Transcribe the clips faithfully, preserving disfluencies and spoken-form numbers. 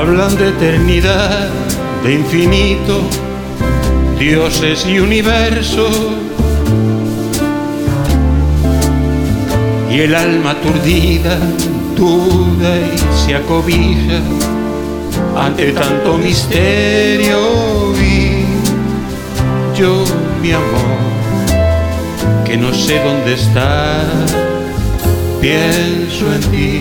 Hablan de eternidad, de infinito, dioses y universo, y el alma aturdida duda y se acobija ante tanto misterio. Y yo, mi amor, que no sé dónde estás, pienso en ti.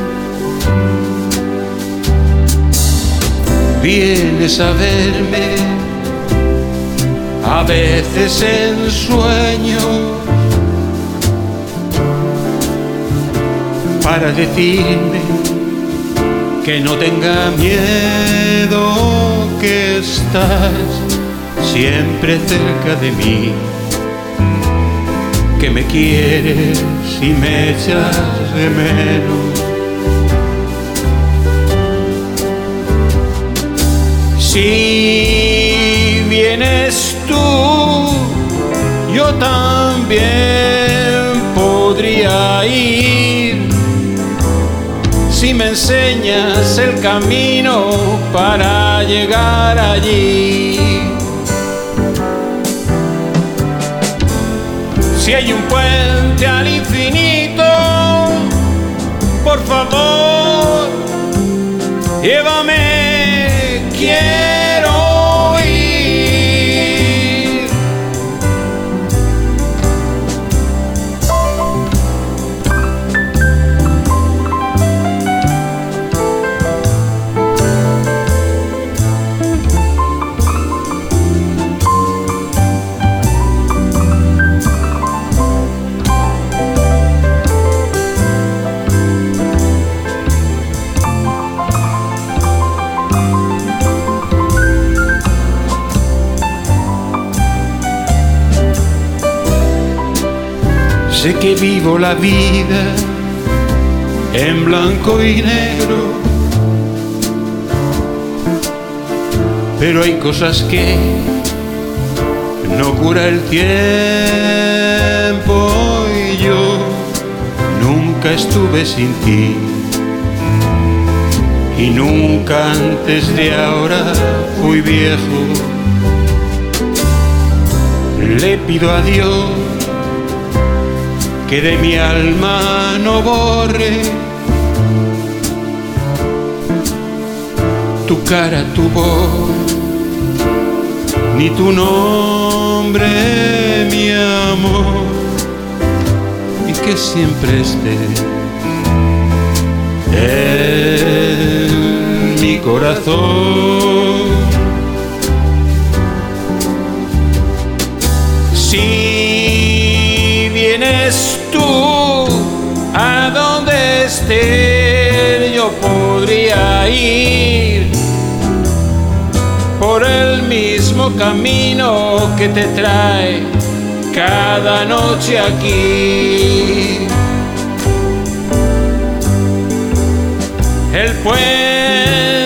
Vienes a verme, a veces en sueños, para decirme que no tenga miedo, que estás siempre cerca de mí, que me quieres y me echas de menos. Si vienes tú, yo también podría ir, si me enseñas el camino para llegar allí. Si hay un puente al infinito, por favor, llévame, quiero ir. Sé que vivo la vida en blanco y negro, pero hay cosas que no cura el tiempo, y yo nunca estuve sin ti, y nunca antes de ahora fui viejo. Le pido a Dios que de mi alma no borre tu cara, tu voz, ni tu nombre, mi amor, y que siempre esté en mi corazón. Si vienes tú, a donde esté yo podría ir por el mismo camino que te trae cada noche aquí. El puente